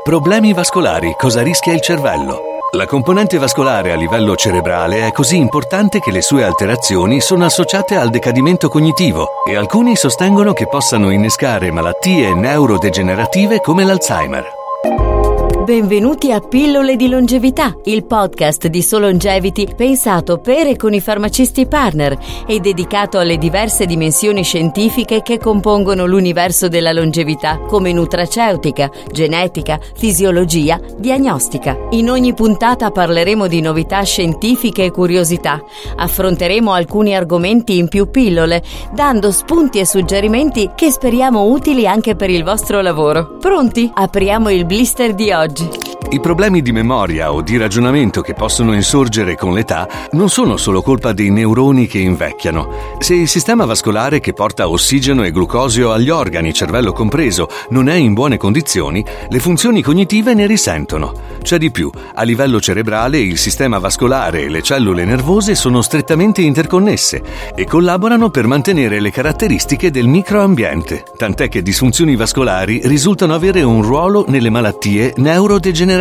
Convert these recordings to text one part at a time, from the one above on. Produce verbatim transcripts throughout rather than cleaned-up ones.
Problemi vascolari, cosa rischia il cervello? La componente vascolare a livello cerebrale è così importante che le sue alterazioni sono associate al decadimento cognitivo e alcuni sostengono che possano innescare malattie neurodegenerative come l'Alzheimer. Benvenuti a Pillole di Longevità, il podcast di SoLongevity pensato per e con i farmacisti partner e dedicato alle diverse dimensioni scientifiche che compongono l'universo della longevità, come nutraceutica, genetica, fisiologia, diagnostica. In ogni puntata parleremo di novità scientifiche e curiosità. Affronteremo alcuni argomenti in più pillole, dando spunti e suggerimenti che speriamo utili anche per il vostro lavoro. Pronti? Apriamo il blister di oggi. I problemi di memoria o di ragionamento che possono insorgere con l'età non sono solo colpa dei neuroni che invecchiano. Se il sistema vascolare che porta ossigeno e glucosio agli organi, cervello compreso, non è in buone condizioni, le funzioni cognitive ne risentono. C'è di più, a livello cerebrale il sistema vascolare e le cellule nervose sono strettamente interconnesse e collaborano per mantenere le caratteristiche del microambiente, tant'è che disfunzioni vascolari risultano avere un ruolo nelle malattie neurodegenerative.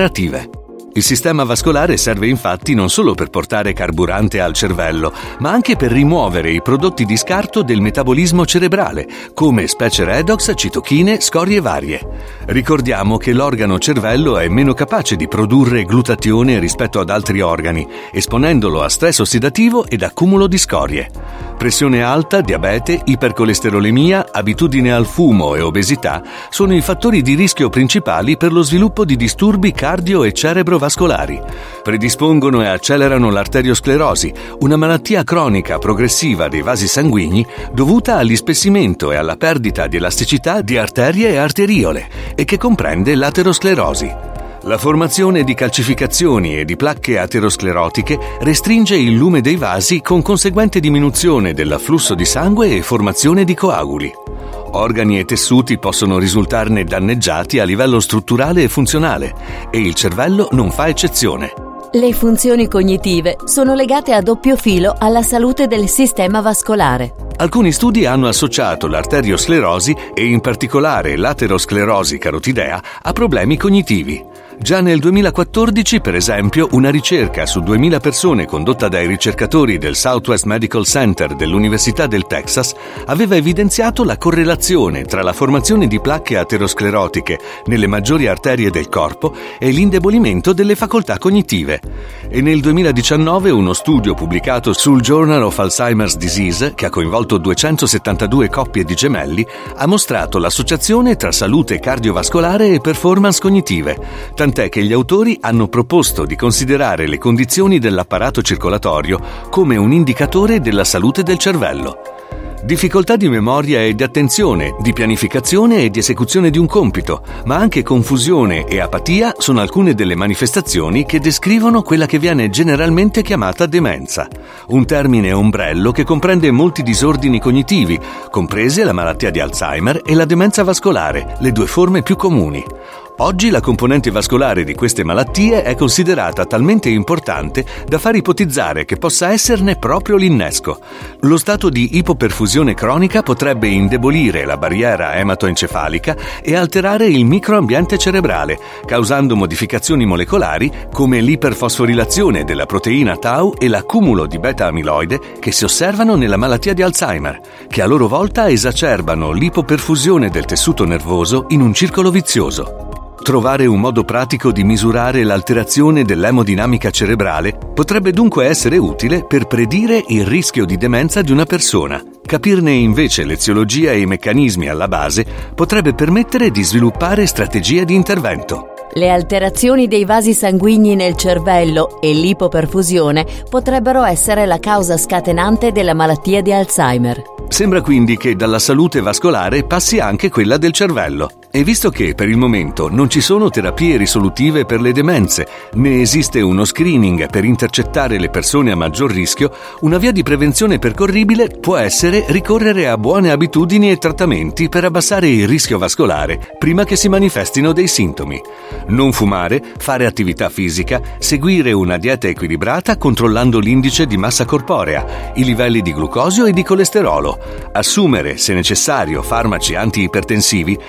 Il sistema vascolare serve infatti non solo per portare carburante al cervello, ma anche per rimuovere i prodotti di scarto del metabolismo cerebrale, come specie redox, citochine, scorie varie. Ricordiamo che l'organo cervello è meno capace di produrre glutatione rispetto ad altri organi, esponendolo a stress ossidativo ed accumulo di scorie. Pressione alta, diabete, ipercolesterolemia, abitudine al fumo e obesità sono i fattori di rischio principali per lo sviluppo di disturbi cardio e cerebrovascolari. Predispongono e accelerano l'arteriosclerosi, una malattia cronica progressiva dei vasi sanguigni dovuta all'ispessimento e alla perdita di elasticità di arterie e arteriole e che comprende l'aterosclerosi. La formazione di calcificazioni e di placche aterosclerotiche restringe il lume dei vasi con conseguente diminuzione dell'afflusso di sangue e formazione di coaguli. Organi e tessuti possono risultarne danneggiati a livello strutturale e funzionale e il cervello non fa eccezione. Le funzioni cognitive sono legate a doppio filo alla salute del sistema vascolare. Alcuni studi hanno associato l'arteriosclerosi e in particolare l'aterosclerosi carotidea a problemi cognitivi. Già nel duemilaquattordici, per esempio, una ricerca su duemila persone condotta dai ricercatori del Southwest Medical Center dell'Università del Texas aveva evidenziato la correlazione tra la formazione di placche aterosclerotiche nelle maggiori arterie del corpo e l'indebolimento delle facoltà cognitive. E nel duemiladiciannove uno studio pubblicato sul Journal of Alzheimer's Disease, che ha coinvolto duecentosettantadue coppie di gemelli, ha mostrato l'associazione tra salute cardiovascolare e performance cognitive, tant'è che gli autori hanno proposto di considerare le condizioni dell'apparato circolatorio come un indicatore della salute del cervello. Difficoltà di memoria e di attenzione, di pianificazione e di esecuzione di un compito, ma anche confusione e apatia sono alcune delle manifestazioni che descrivono quella che viene generalmente chiamata demenza, un termine ombrello che comprende molti disordini cognitivi, comprese la malattia di Alzheimer e la demenza vascolare, le due forme più comuni. Oggi la componente vascolare di queste malattie è considerata talmente importante da far ipotizzare che possa esserne proprio l'innesco. Lo stato di ipoperfusione cronica potrebbe indebolire la barriera ematoencefalica e alterare il microambiente cerebrale, causando modificazioni molecolari come l'iperfosforilazione della proteina tau e l'accumulo di beta-amiloide che si osservano nella malattia di Alzheimer, che a loro volta esacerbano l'ipoperfusione del tessuto nervoso in un circolo vizioso. Trovare un modo pratico di misurare l'alterazione dell'emodinamica cerebrale potrebbe dunque essere utile per predire il rischio di demenza di una persona. Capirne invece l'eziologia e i meccanismi alla base potrebbe permettere di sviluppare strategie di intervento. Le alterazioni dei vasi sanguigni nel cervello e l'ipoperfusione potrebbero essere la causa scatenante della malattia di Alzheimer. Sembra quindi che dalla salute vascolare passi anche quella del cervello. E visto che per il momento non ci sono terapie risolutive per le demenze, né esiste uno screening per intercettare le persone a maggior rischio, una via di prevenzione percorribile può essere ricorrere a buone abitudini e trattamenti per abbassare il rischio vascolare prima che si manifestino dei sintomi. Non fumare, fare attività fisica, seguire una dieta equilibrata controllando l'indice di massa corporea, i livelli di glucosio e di colesterolo, assumere, se necessario, farmaci antiipertensivi sono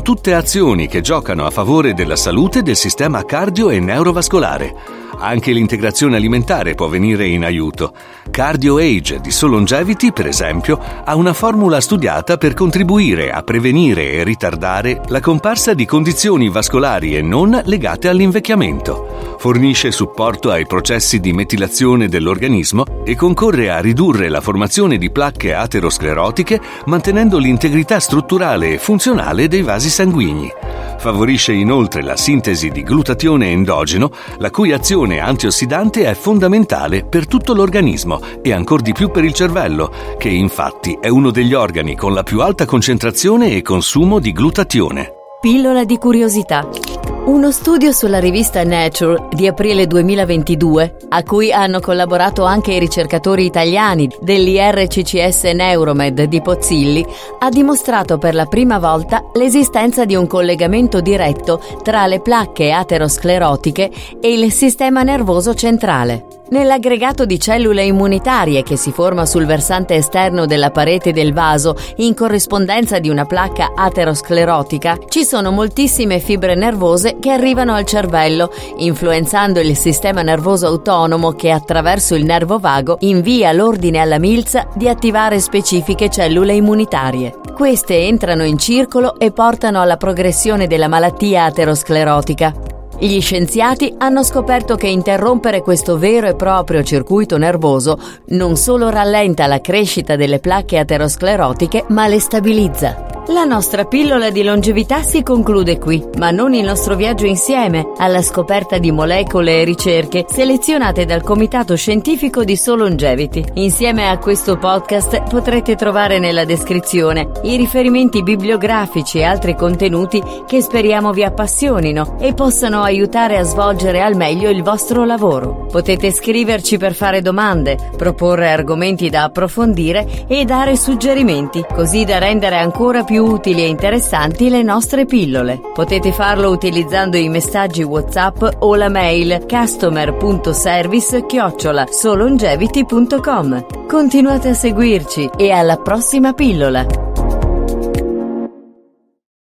tutte azioni che giocano a favore della salute del sistema cardio e neurovascolare. Anche l'integrazione alimentare può venire in aiuto. Cardio Age di Solongevity, per esempio, ha una formula studiata per contribuire a prevenire e ritardare la comparsa di condizioni vascolari e non legate all'invecchiamento. Fornisce supporto ai processi di metilazione dell'organismo e concorre a ridurre la formazione di placche aterosclerotiche, mantenendo l'integrità strutturale e funzionale dei vasi sanguigni. Favorisce inoltre la sintesi di glutatione endogeno, la cui azione antiossidante è fondamentale per tutto l'organismo e ancor di più per il cervello, che infatti è uno degli organi con la più alta concentrazione e consumo di glutatione. Pillola di curiosità. Uno studio sulla rivista Nature di aprile duemilaventidue, a cui hanno collaborato anche i ricercatori italiani dell'I R C C S Neuromed di Pozzilli, ha dimostrato per la prima volta l'esistenza di un collegamento diretto tra le placche aterosclerotiche e il sistema nervoso centrale. Nell'aggregato di cellule immunitarie che si forma sul versante esterno della parete del vaso in corrispondenza di una placca aterosclerotica, ci sono moltissime fibre nervose che arrivano al cervello, influenzando il sistema nervoso autonomo che attraverso il nervo vago invia l'ordine alla milza di attivare specifiche cellule immunitarie. Queste entrano in circolo e portano alla progressione della malattia aterosclerotica. Gli scienziati hanno scoperto che interrompere questo vero e proprio circuito nervoso non solo rallenta la crescita delle placche aterosclerotiche, ma le stabilizza. La nostra pillola di longevità si conclude qui, ma non il nostro viaggio insieme alla scoperta di molecole e ricerche selezionate dal comitato scientifico di Solongevity. Insieme a questo podcast potrete trovare nella descrizione i riferimenti bibliografici e altri contenuti che speriamo vi appassionino e possano aiutare a svolgere al meglio il vostro lavoro. Potete scriverci per fare domande, proporre argomenti da approfondire e dare suggerimenti, così da rendere ancora più utili e interessanti le nostre pillole. Potete farlo utilizzando i messaggi WhatsApp o la mail customer punto service chiocciola solongevity punto com. Continuate a seguirci e alla prossima pillola!